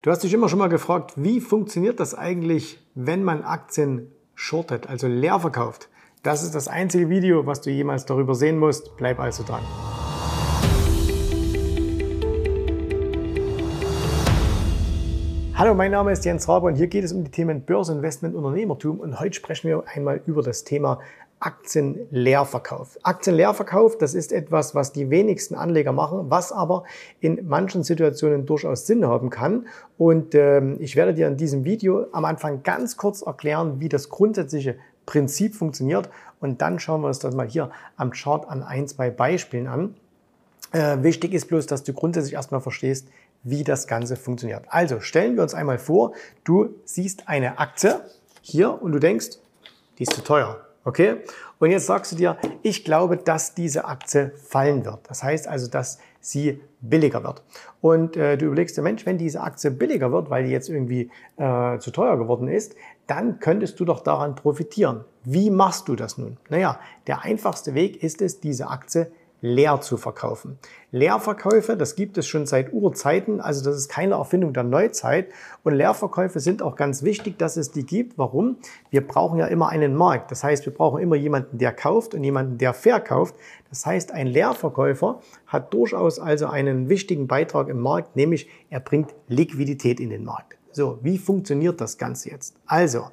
Du hast dich immer schon mal gefragt, wie funktioniert das eigentlich, wenn man Aktien shortet, also leer verkauft? Das ist das einzige Video, was du jemals darüber sehen musst. Bleib also dran. Hallo, mein Name ist Jens Rabe und hier geht es um die Themen Börseninvestment, Unternehmertum und heute sprechen wir einmal über das Thema Aktienleerverkauf. Aktienleerverkauf, das ist etwas, was die wenigsten Anleger machen, was aber in manchen Situationen durchaus Sinn haben kann. Und ich werde dir in diesem Video am Anfang ganz kurz erklären, wie das grundsätzliche Prinzip funktioniert. Und dann schauen wir uns das mal hier am Chart an zwei Beispielen an. Wichtig ist bloß, dass du grundsätzlich erstmal verstehst, wie das Ganze funktioniert. Also stellen wir uns einmal vor, du siehst eine Aktie hier und du denkst, die ist zu teuer. Okay? Und jetzt sagst du dir, ich glaube, dass diese Aktie fallen wird. Das heißt also, dass sie billiger wird. Und du überlegst dir, Mensch, wenn diese Aktie billiger wird, weil die jetzt irgendwie zu teuer geworden ist, dann könntest du doch daran profitieren. Wie machst du das nun? Naja, der einfachste Weg ist es, diese Aktie leer zu verkaufen. Leerverkäufe, das gibt es schon seit Urzeiten, also das ist keine Erfindung der Neuzeit. Und Leerverkäufe sind auch ganz wichtig, dass es die gibt. Warum? Wir brauchen ja immer einen Markt. Das heißt, wir brauchen immer jemanden, der kauft und jemanden, der verkauft. Das heißt, ein Leerverkäufer hat durchaus also einen wichtigen Beitrag im Markt, nämlich er bringt Liquidität in den Markt. So, wie funktioniert das Ganze jetzt? Also,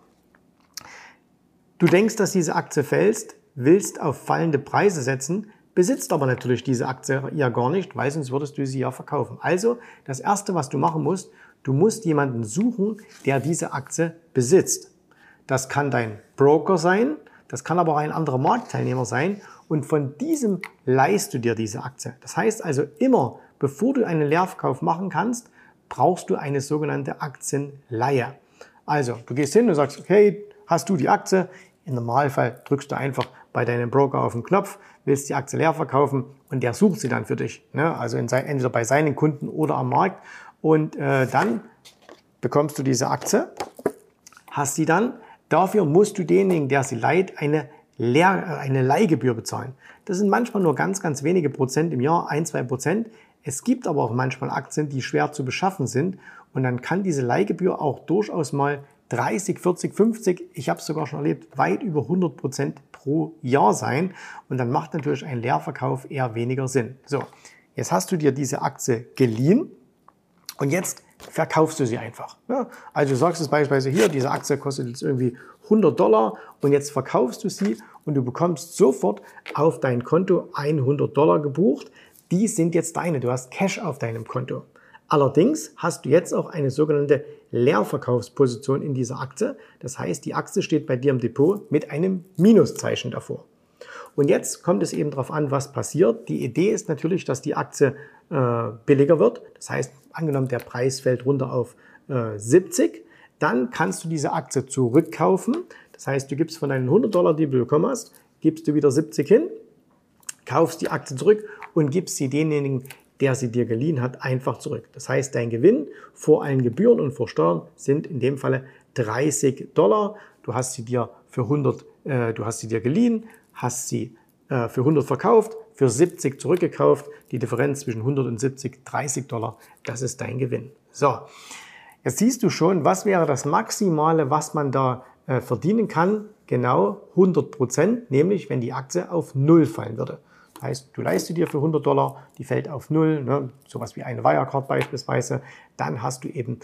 du denkst, dass diese Aktie fällt, willst auf fallende Preise setzen, besitzt aber natürlich diese Aktie ja gar nicht, weil sonst würdest du sie ja verkaufen. Also das Erste, was du machen musst, du musst jemanden suchen, der diese Aktie besitzt. Das kann dein Broker sein, das kann aber auch ein anderer Marktteilnehmer sein und von diesem leihst du dir diese Aktie. Das heißt also immer, bevor du einen Leerverkauf machen kannst, brauchst du eine sogenannte Aktienleihe. Also du gehst hin und sagst, okay, hast du die Aktie? Im Normalfall drückst du einfach bei deinem Broker auf den Knopf, willst die Aktie leer verkaufen und der sucht sie dann für dich. Ne? Also entweder bei seinen Kunden oder am Markt. Und dann bekommst du diese Aktie, hast sie dann. Dafür musst du denjenigen, der sie leiht, eine Leihgebühr bezahlen. Das sind manchmal nur ganz, ganz wenige Prozent im Jahr, 1-2%. Es gibt aber auch manchmal Aktien, die schwer zu beschaffen sind. Und dann kann diese Leihgebühr auch durchaus mal 30, 40, 50, ich habe es sogar schon erlebt, weit über 100% pro Jahr sein. Und dann macht natürlich ein Leerverkauf eher weniger Sinn. So, jetzt hast du dir diese Aktie geliehen und jetzt verkaufst du sie einfach. Ja, also du sagst es beispielsweise hier, diese Aktie kostet jetzt irgendwie $100 und jetzt verkaufst du sie und du bekommst sofort auf dein Konto $100 gebucht. Die sind jetzt deine, du hast Cash auf deinem Konto. Allerdings hast du jetzt auch eine sogenannte Leerverkaufsposition in dieser Aktie. Das heißt, die Aktie steht bei dir im Depot mit einem Minuszeichen davor. Und jetzt kommt es eben darauf an, was passiert. Die Idee ist natürlich, dass die Aktie billiger wird. Das heißt, angenommen, der Preis fällt runter auf 70, dann kannst du diese Aktie zurückkaufen. Das heißt, du gibst von deinen $100, die du bekommen hast, gibst du wieder 70 hin, kaufst die Aktie zurück und gibst sie denjenigen, der sie dir geliehen hat, einfach zurück. Das heißt, dein Gewinn vor allen Gebühren und vor Steuern sind in dem Falle $30. Du hast sie dir für 100, du hast sie dir geliehen, hast sie für 100 verkauft, für 70 zurückgekauft. Die Differenz zwischen 100 und 70, $30, das ist dein Gewinn. So, jetzt siehst du schon, was wäre das Maximale, was man da verdienen kann? Genau 100%, nämlich wenn die Aktie auf 0 fallen würde. Das heißt, du leistest dir für $100, die fällt auf 0, ne, sowas wie eine Wirecard beispielsweise, dann hast du eben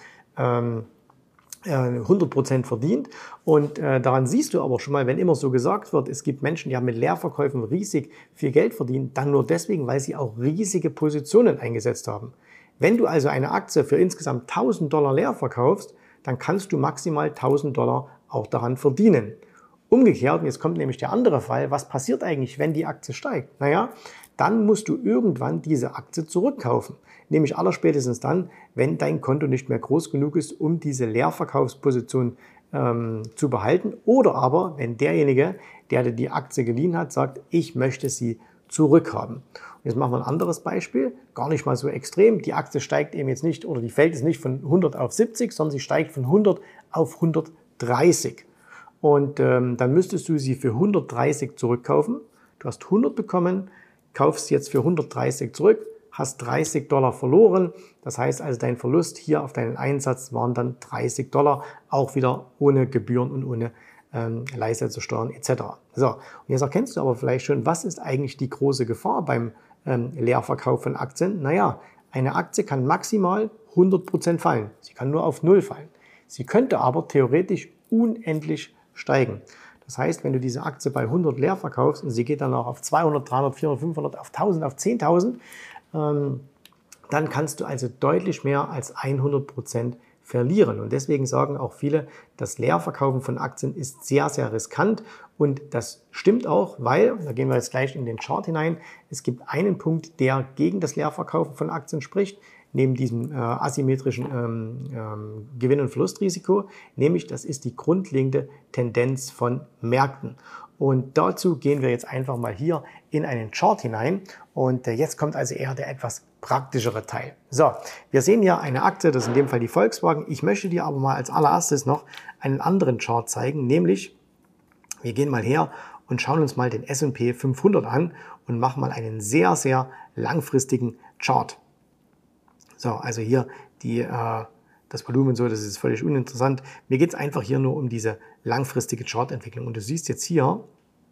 100% verdient. Und daran siehst du aber schon mal, wenn immer so gesagt wird, es gibt Menschen, die haben mit Leerverkäufen riesig viel Geld verdient, dann nur deswegen, weil sie auch riesige Positionen eingesetzt haben. Wenn du also eine Aktie für insgesamt $1000 leer verkaufst, dann kannst du maximal $1000 auch daran verdienen. Umgekehrt, und jetzt kommt nämlich der andere Fall, was passiert eigentlich, wenn die Aktie steigt? Naja, dann musst du irgendwann diese Aktie zurückkaufen. Nämlich allerspätestens dann, wenn dein Konto nicht mehr groß genug ist, um diese Leerverkaufsposition zu behalten. Oder aber, wenn derjenige, der dir die Aktie geliehen hat, sagt, ich möchte sie zurückhaben. Und jetzt machen wir ein anderes Beispiel, gar nicht mal so extrem. Die Aktie steigt eben jetzt nicht, oder die fällt jetzt nicht von 100 auf 70, sondern sie steigt von 100 auf 130. Und dann müsstest du sie für 130 zurückkaufen. Du hast 100 bekommen, kaufst jetzt für 130 zurück, hast 30 Dollar verloren. Das heißt also, dein Verlust hier auf deinen Einsatz waren dann 30 Dollar, auch wieder ohne Gebühren und ohne Leistung zu steuern etc. So, und jetzt erkennst du aber vielleicht schon, was ist eigentlich die große Gefahr beim Leerverkauf von Aktien? Naja, eine Aktie kann maximal 100% fallen. Sie kann nur auf 0 fallen. Sie könnte aber theoretisch unendlich steigen. Das heißt, wenn du diese Aktie bei 100 leer verkaufst und sie geht dann auch auf 200, 300, 400, 500, auf 1000, auf 10.000, dann kannst du also deutlich mehr als 100% verlieren. Und deswegen sagen auch viele, das Leerverkaufen von Aktien ist sehr, sehr riskant. Und das stimmt auch, weil, da gehen wir jetzt gleich in den Chart hinein, es gibt einen Punkt, der gegen das Leerverkaufen von Aktien spricht, neben diesem asymmetrischen Gewinn- und Verlustrisiko, nämlich das ist die grundlegende Tendenz von Märkten. Und dazu gehen wir jetzt einfach mal hier in einen Chart hinein. Und jetzt kommt also eher der etwas praktischere Teil. So, wir sehen hier eine Aktie, das ist in dem Fall die Volkswagen. Ich möchte dir aber mal als allererstes noch einen anderen Chart zeigen, nämlich wir gehen mal her und schauen uns mal den S&P 500 an und machen mal einen sehr, sehr langfristigen Chart. So, also hier das Volumen so, das ist völlig uninteressant. Mir geht es einfach hier nur um diese langfristige Chartentwicklung. Und du siehst jetzt hier,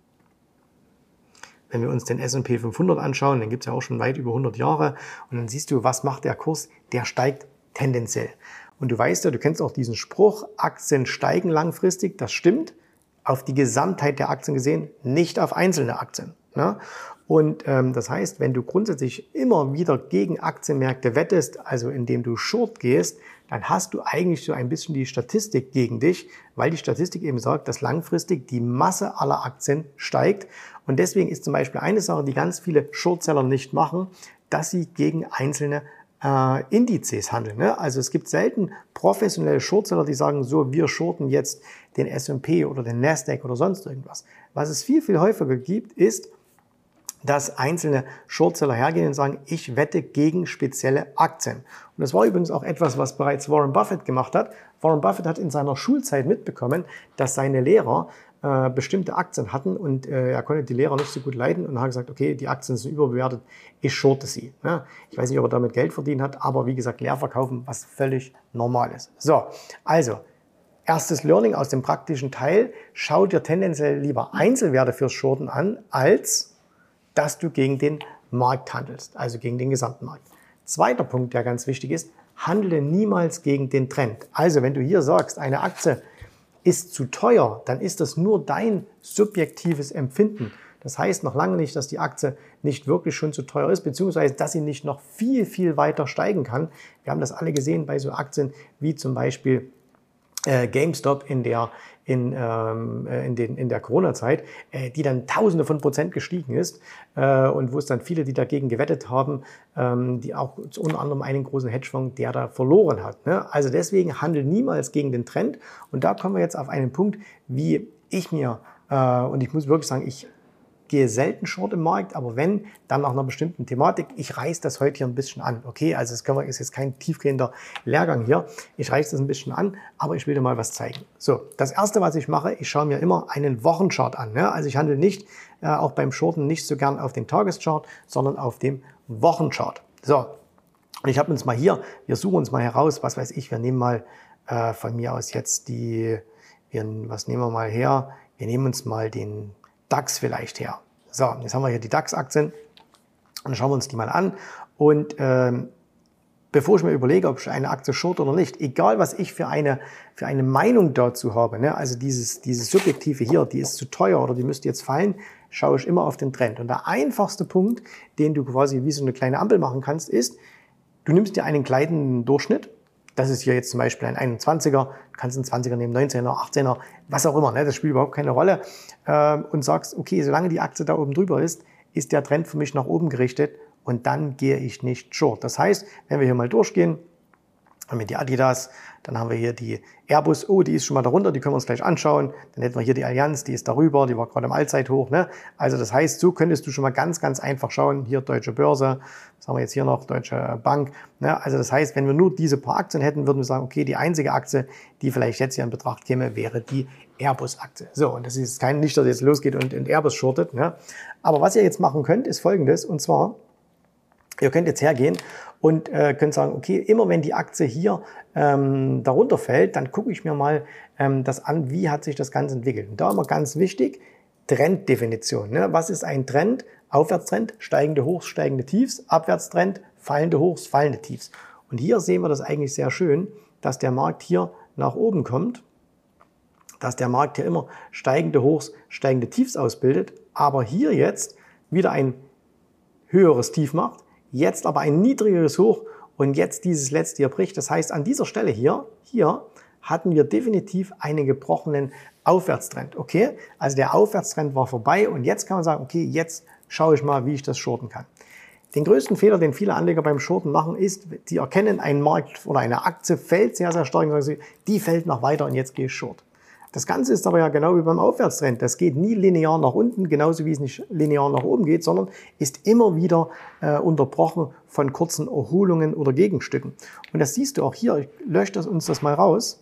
wenn wir uns den S&P 500 anschauen, dann gibt es ja auch schon weit über 100 Jahre. Und dann siehst du, was macht der Kurs? Der steigt tendenziell. Und du weißt ja, du kennst auch diesen Spruch, Aktien steigen langfristig. Das stimmt. Auf die Gesamtheit der Aktien gesehen, nicht auf einzelne Aktien. Ne? Und das heißt, wenn du grundsätzlich immer wieder gegen Aktienmärkte wettest, also indem du Short gehst, dann hast du eigentlich so ein bisschen die Statistik gegen dich, weil die Statistik eben sagt, dass langfristig die Masse aller Aktien steigt. Und deswegen ist zum Beispiel eine Sache, die ganz viele Shortseller nicht machen, dass sie gegen einzelne Indizes handeln. Ne? Also es gibt selten professionelle Shortseller, die sagen, so, wir shorten jetzt den S&P oder den Nasdaq oder sonst irgendwas. Was es viel, viel häufiger gibt, ist, dass einzelne Shortseller hergehen und sagen, ich wette gegen spezielle Aktien. Und das war übrigens auch etwas, was bereits Warren Buffett gemacht hat. Warren Buffett hat in seiner Schulzeit mitbekommen, dass seine Lehrer bestimmte Aktien hatten und er konnte die Lehrer nicht so gut leiden und hat gesagt, okay, die Aktien sind überbewertet, ich shorte sie. Ja, ich weiß nicht, ob er damit Geld verdient hat, aber wie gesagt, leer verkaufen, was völlig normal ist. So, also erstes Learning aus dem praktischen Teil, schau dir tendenziell lieber Einzelwerte fürs Shorten an, als dass du gegen den Markt handelst, also gegen den Gesamtmarkt. Zweiter Punkt, der ganz wichtig ist, handle niemals gegen den Trend. Also wenn du hier sagst, eine Aktie ist zu teuer, dann ist das nur dein subjektives Empfinden. Das heißt noch lange nicht, dass die Aktie nicht wirklich schon zu teuer ist, beziehungsweise dass sie nicht noch viel, viel weiter steigen kann. Wir haben das alle gesehen bei so Aktien wie zum Beispiel GameStop in der Corona-Zeit, die dann Tausende von Prozent gestiegen ist und wo es dann viele, die dagegen gewettet haben, die auch unter anderem einen großen Hedgefonds, der da verloren hat. Ne? Also deswegen handel niemals gegen den Trend. Und da kommen wir jetzt auf einen Punkt, wie ich mir, und ich muss wirklich sagen, ich gehe selten short im Markt, aber wenn, dann nach einer bestimmten Thematik. Ich reiße das heute hier ein bisschen an, okay? Also es ist jetzt kein tiefgehender Lehrgang hier. Ich reiße das ein bisschen an, aber ich will dir mal was zeigen. So, das Erste, was ich mache, ich schaue mir immer einen Wochenchart an. Ne? Also ich handle nicht, auch beim Shorten, nicht so gern auf den Tageschart, sondern auf dem Wochenchart. So, und ich habe uns mal hier, wir suchen uns mal heraus, was weiß ich, wir nehmen mal von mir aus jetzt was nehmen wir mal her? Wir nehmen uns mal den DAX vielleicht her. So, jetzt haben wir hier die DAX-Aktien und dann schauen wir uns die mal an. Und bevor ich mir überlege, ob ich eine Aktie short oder nicht, egal was ich für eine Meinung dazu habe, ne, also dieses Subjektive hier, die ist zu teuer oder die müsste jetzt fallen, schaue ich immer auf den Trend. Und der einfachste Punkt, den du quasi wie so eine kleine Ampel machen kannst, ist, du nimmst dir einen gleitenden Durchschnitt. Das ist hier jetzt zum Beispiel ein 21er, du kannst einen 20er nehmen, 19er, 18er, was auch immer, ne? Das spielt überhaupt keine Rolle. Und sagst, okay, solange die Aktie da oben drüber ist der Trend für mich nach oben gerichtet und dann gehe ich nicht short. Das heißt, wenn wir hier mal durchgehen, haben wir die Adidas, dann haben wir hier die Airbus, oh, die ist schon mal darunter, die können wir uns gleich anschauen. Dann hätten wir hier die Allianz, die ist darüber, die war gerade im Allzeithoch. Ne? Also das heißt, so könntest du schon mal ganz, ganz einfach schauen. Hier Deutsche Börse, was haben wir jetzt hier noch? Deutsche Bank. Ne? Also das heißt, wenn wir nur diese paar Aktien hätten, würden wir sagen, okay, die einzige Aktie, die vielleicht jetzt hier in Betracht käme, wäre die Airbus-Aktie. So, und das ist nicht, dass jetzt losgeht und Airbus shortet. Ne? Aber was ihr jetzt machen könnt, ist Folgendes, und zwar, Ihr könnt jetzt hergehen und könnt sagen, okay, immer wenn die Aktie hier darunter fällt, dann gucke ich mir mal das an, wie hat sich das Ganze entwickelt. Und da immer ganz wichtig, Trenddefinition. Ne? Was ist ein Trend? Aufwärtstrend, steigende Hochs, steigende Tiefs, Abwärtstrend, fallende Hochs, fallende Tiefs. Und hier sehen wir das eigentlich sehr schön, dass der Markt hier nach oben kommt, dass der Markt hier immer steigende Hochs, steigende Tiefs ausbildet, aber hier jetzt wieder ein höheres Tief macht, jetzt aber ein niedrigeres Hoch und jetzt dieses letzte hier bricht. Das heißt, an dieser Stelle hier hatten wir definitiv einen gebrochenen Aufwärtstrend. Okay, also der Aufwärtstrend war vorbei und jetzt kann man sagen, okay, jetzt schaue ich mal, wie ich das shorten kann. Den größten Fehler, den viele Anleger beim Shorten machen, ist, die erkennen, ein Markt oder eine Aktie fällt sehr, sehr stark und sagen sie, die fällt noch weiter und jetzt gehe ich short. Das Ganze ist aber ja genau wie beim Aufwärtstrend. Das geht nie linear nach unten, genauso wie es nicht linear nach oben geht, sondern ist immer wieder unterbrochen von kurzen Erholungen oder Gegenstücken. Und das siehst du auch hier, ich lösche uns das mal raus.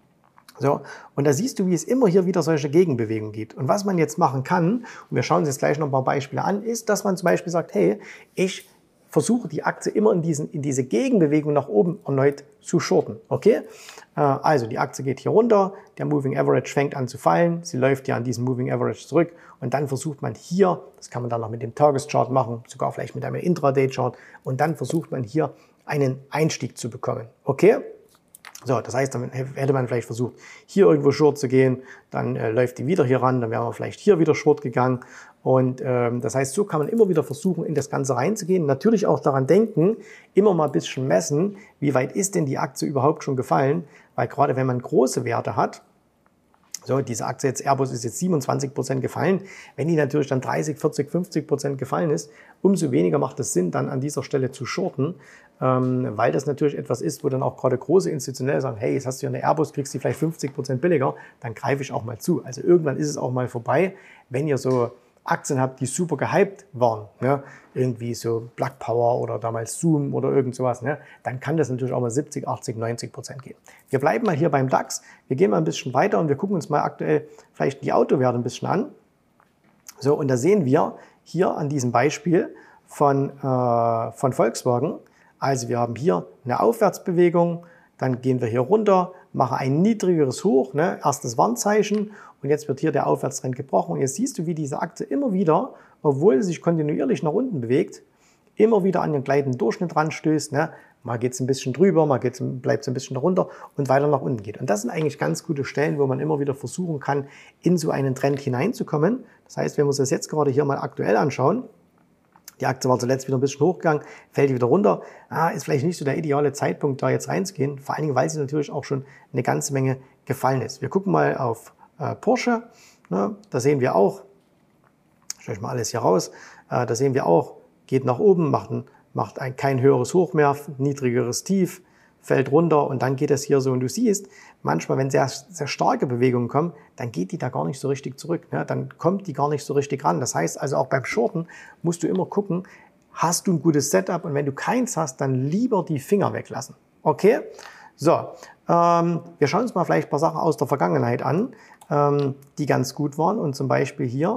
So, und da siehst du, wie es immer hier wieder solche Gegenbewegungen gibt. Und was man jetzt machen kann, und wir schauen uns jetzt gleich noch ein paar Beispiele an, ist, dass man zum Beispiel sagt, hey, ich versuche die Aktie immer in diese Gegenbewegung nach oben erneut zu shorten. Okay? Also die Aktie geht hier runter, der Moving Average fängt an zu fallen, sie läuft ja an diesem Moving Average zurück und dann versucht man hier, das kann man dann noch mit dem Tageschart machen, sogar vielleicht mit einem Intraday-Chart, und dann versucht man hier einen Einstieg zu bekommen. Okay? So, das heißt, dann hätte man vielleicht versucht, hier irgendwo short zu gehen, dann läuft die wieder hier ran, dann wäre man vielleicht hier wieder short gegangen. Und das heißt, so kann man immer wieder versuchen, in das Ganze reinzugehen. Natürlich auch daran denken, immer mal ein bisschen messen, wie weit ist denn die Aktie überhaupt schon gefallen. Weil gerade wenn man große Werte hat, so, diese Aktie jetzt, Airbus ist jetzt 27% gefallen. Wenn die natürlich dann 30, 40, 50% gefallen ist, umso weniger macht es Sinn, dann an dieser Stelle zu shorten, weil das natürlich etwas ist, wo dann auch gerade große Institutionelle sagen, hey, jetzt hast du ja eine Airbus, kriegst die vielleicht 50% billiger, dann greife ich auch mal zu. Also irgendwann ist es auch mal vorbei, wenn ihr so Aktien habt, die super gehypt waren, ne? Irgendwie so Plug Power oder damals Zoom oder irgend sowas, ne? Dann kann das natürlich auch mal 70, 80, 90% gehen. Wir bleiben mal hier beim DAX, wir gehen mal ein bisschen weiter und wir gucken uns mal aktuell vielleicht die Autowerte ein bisschen an. So, und da sehen wir hier an diesem Beispiel von Volkswagen, also wir haben hier eine Aufwärtsbewegung, dann gehen wir hier runter, machen ein niedrigeres Hoch, ne? Erstes Warnzeichen, und jetzt wird hier der Aufwärtstrend gebrochen. Und jetzt siehst du, wie diese Aktie immer wieder, obwohl sie sich kontinuierlich nach unten bewegt, immer wieder an den gleitenden Durchschnitt ranstößt. Ne? Mal geht es ein bisschen drüber, mal bleibt es ein bisschen darunter und weiter nach unten geht. Und das sind eigentlich ganz gute Stellen, wo man immer wieder versuchen kann, in so einen Trend hineinzukommen. Das heißt, wenn wir uns das jetzt gerade hier mal aktuell anschauen, die Aktie war zuletzt wieder ein bisschen hochgegangen, fällt wieder runter. Ist vielleicht nicht so der ideale Zeitpunkt, da jetzt reinzugehen. Vor allen Dingen, weil sie natürlich auch schon eine ganze Menge gefallen ist. Wir gucken mal auf Porsche. Ne? Da sehen wir auch, schaue ich mal alles hier raus, da sehen wir auch, geht nach oben, macht kein höheres Hoch mehr, niedrigeres Tief, fällt runter und dann geht es hier so. Und du siehst, manchmal, wenn sehr, sehr starke Bewegungen kommen, dann geht die da gar nicht so richtig zurück. Ne? Dann kommt die gar nicht so richtig ran. Das heißt also, auch beim Shorten musst du immer gucken, hast du ein gutes Setup, und wenn du keins hast, dann lieber die Finger weglassen. Okay? So, wir schauen uns mal vielleicht ein paar Sachen aus der Vergangenheit an, die ganz gut waren, und zum Beispiel hier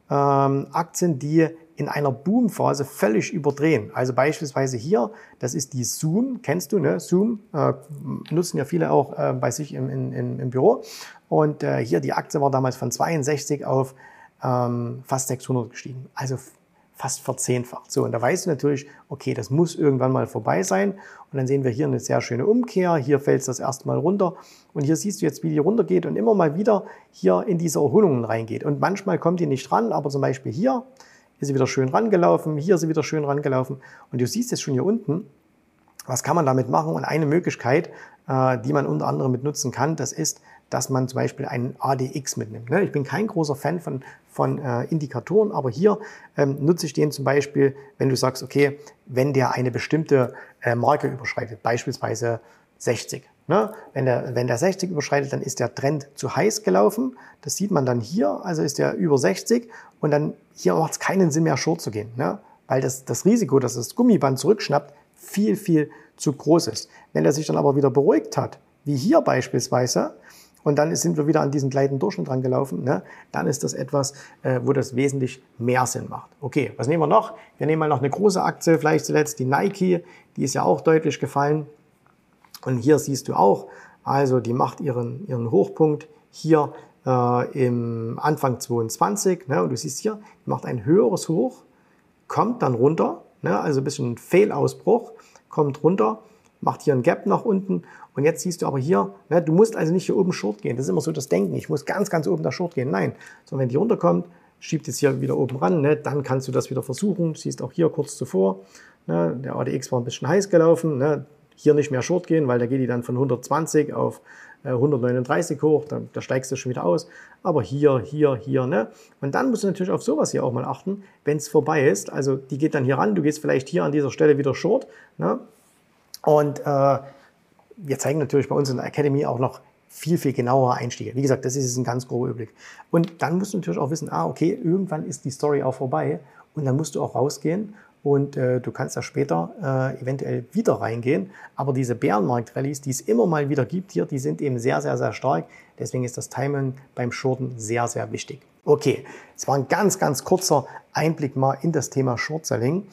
Aktien, die in einer Boomphase völlig überdrehen. Also beispielsweise hier, das ist die Zoom, kennst du, ne? Zoom nutzen ja viele auch bei sich im Büro. Und hier die Aktie war damals von 62 auf fast 600 gestiegen. Also fast verzehnfacht. So, und da weißt du natürlich, okay, das muss irgendwann mal vorbei sein. Und dann sehen wir hier eine sehr schöne Umkehr. Hier fällt es das erste Mal runter. Und hier siehst du jetzt, wie die runtergeht und immer mal wieder hier in diese Erholungen reingeht. Und manchmal kommt die nicht ran, aber zum Beispiel hier ist sie wieder schön rangelaufen, hier ist sie wieder schön rangelaufen. Und du siehst jetzt schon hier unten, was kann man damit machen? Und eine Möglichkeit, die man unter anderem mit nutzen kann, das ist, dass man zum Beispiel einen ADX mitnimmt. Ich bin kein großer Fan von Indikatoren, aber hier nutze ich den zum Beispiel, wenn du sagst, okay, wenn der eine bestimmte Marke überschreitet, beispielsweise 60. Wenn der 60 überschreitet, dann ist der Trend zu heiß gelaufen. Das sieht man dann hier, also ist der über 60, und dann hier macht es keinen Sinn mehr, short zu gehen, weil das Risiko, dass das Gummiband zurückschnappt, viel, viel zu groß ist. Wenn er sich dann aber wieder beruhigt hat, wie hier beispielsweise, und dann sind wir wieder an diesen gleitenden Durchschnitt dran gelaufen, ne? Dann ist das etwas, wo das wesentlich mehr Sinn macht. Okay, was nehmen wir noch? Wir nehmen mal noch eine große Aktie, vielleicht zuletzt die Nike, die ist ja auch deutlich gefallen. Und hier siehst du auch, also die macht ihren Hochpunkt hier im Anfang 22, ne? Und du siehst hier, die macht ein höheres Hoch, kommt dann runter, ne? Also ein bisschen Fehlausbruch, kommt runter, macht hier ein Gap nach unten und jetzt siehst du aber hier, ne, du musst also nicht hier oben Short gehen. Das ist immer so das Denken, ich muss ganz, ganz oben da Short gehen. Nein, sondern wenn die runterkommt, schiebt es hier wieder oben ran, ne, dann kannst du das wieder versuchen. Du siehst auch hier kurz zuvor, ne, der ADX war ein bisschen heiß gelaufen, ne, hier nicht mehr Short gehen, weil da geht die dann von 120 auf 139 hoch, da steigst du schon wieder aus. Aber hier, ne? Und dann musst du natürlich auf sowas hier auch mal achten, wenn es vorbei ist. Also die geht dann hier ran, du gehst vielleicht hier an dieser Stelle wieder Short, ne? Und wir zeigen natürlich bei uns in der Academy auch noch viel, viel genauere Einstiege. Wie gesagt, das ist ein ganz grober Überblick. Und dann musst du natürlich auch wissen, okay, irgendwann ist die Story auch vorbei und dann musst du auch rausgehen und du kannst da später eventuell wieder reingehen. Aber diese Bärenmarkt-Rallies, die es immer mal wieder gibt hier, die sind eben sehr, sehr, sehr stark. Deswegen ist das Timing beim Shorten sehr, sehr wichtig. Okay, es war ein ganz, ganz kurzer Einblick mal in das Thema Short-Selling.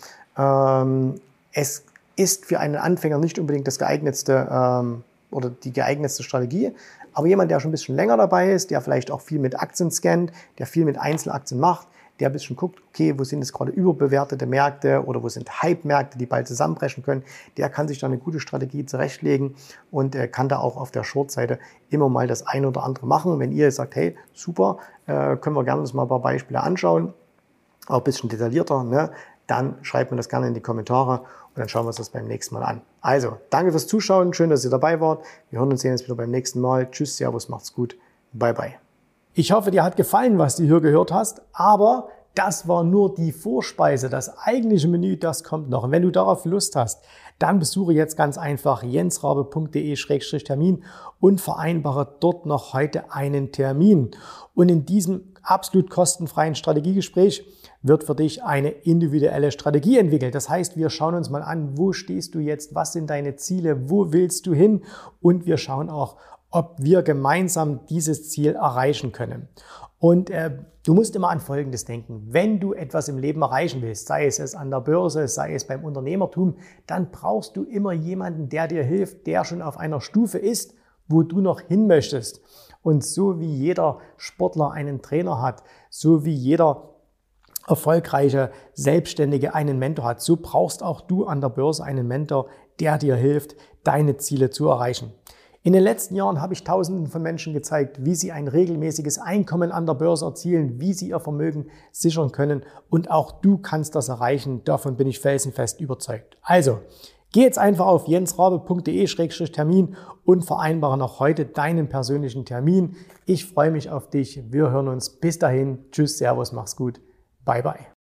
Es ist für einen Anfänger nicht unbedingt das geeignetste oder die geeignetste Strategie. Aber jemand, der schon ein bisschen länger dabei ist, der vielleicht auch viel mit Aktien scannt, der viel mit Einzelaktien macht, der ein bisschen guckt, okay, wo sind jetzt gerade überbewertete Märkte oder wo sind Hype-Märkte, die bald zusammenbrechen können, der kann sich da eine gute Strategie zurechtlegen und kann da auch auf der Short-Seite immer mal das eine oder andere machen. Wenn ihr sagt, hey, super, können wir gerne uns mal ein paar Beispiele anschauen, auch ein bisschen detaillierter, ne? Dann schreibt mir das gerne in die Kommentare und dann schauen wir uns das beim nächsten Mal an. Also, danke fürs Zuschauen, schön, dass ihr dabei wart. Wir hören uns sehen jetzt wieder beim nächsten Mal. Tschüss, Servus, macht's gut, bye bye. Ich hoffe, dir hat gefallen, was du hier gehört hast, aber das war nur die Vorspeise. Das eigentliche Menü, das kommt noch. Und wenn du darauf Lust hast, dann besuche jetzt ganz einfach jensrabe.de/Termin und vereinbare dort noch heute einen Termin. Und in diesem absolut kostenfreien Strategiegespräch wird für dich eine individuelle Strategie entwickelt. Das heißt, wir schauen uns mal an, wo stehst du jetzt, was sind deine Ziele, wo willst du hin und wir schauen auch, ob wir gemeinsam dieses Ziel erreichen können. Und du musst immer an Folgendes denken. Wenn du etwas im Leben erreichen willst, sei es an der Börse, sei es beim Unternehmertum, dann brauchst du immer jemanden, der dir hilft, der schon auf einer Stufe ist, wo du noch hin möchtest. Und so wie jeder Sportler einen Trainer hat, so wie jeder erfolgreiche Selbstständige einen Mentor hat, so brauchst auch du an der Börse einen Mentor, der dir hilft, deine Ziele zu erreichen. In den letzten Jahren habe ich Tausenden von Menschen gezeigt, wie sie ein regelmäßiges Einkommen an der Börse erzielen, wie sie ihr Vermögen sichern können und auch du kannst das erreichen. Davon bin ich felsenfest überzeugt. Also, geh jetzt einfach auf jensrabe.de/Termin und vereinbare noch heute deinen persönlichen Termin. Ich freue mich auf dich. Wir hören uns. Bis dahin. Tschüss, Servus, mach's gut. Bye, bye.